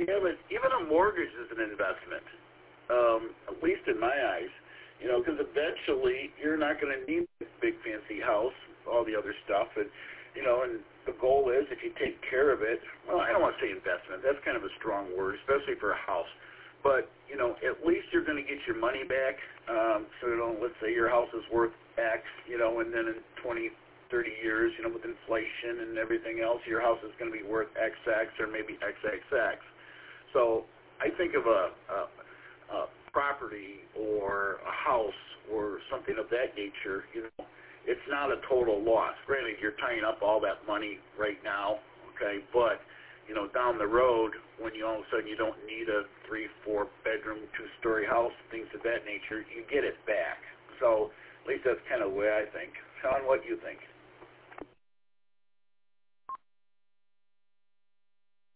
Yeah, but even a mortgage is an investment, at least in my eyes. Because eventually you're not going to need this big fancy house, all the other stuff, and the goal is if you take care of it. Well, I don't want to say investment. That's kind of a strong word, especially for a house. But at least you're going to get your money back. Let's say your house is worth X, and then in 20, 30 years, with inflation and everything else, your house is going to be worth XX or maybe XXX. So I think of a property or a house or something of that nature, it's not a total loss. Granted, you're tying up all that money right now, okay, but, down the road, when you all of a sudden you don't need a 3, 4 bedroom, 2-story house, things of that nature, you get it back. So at least that's kind of the way I think. Sean, what do you think?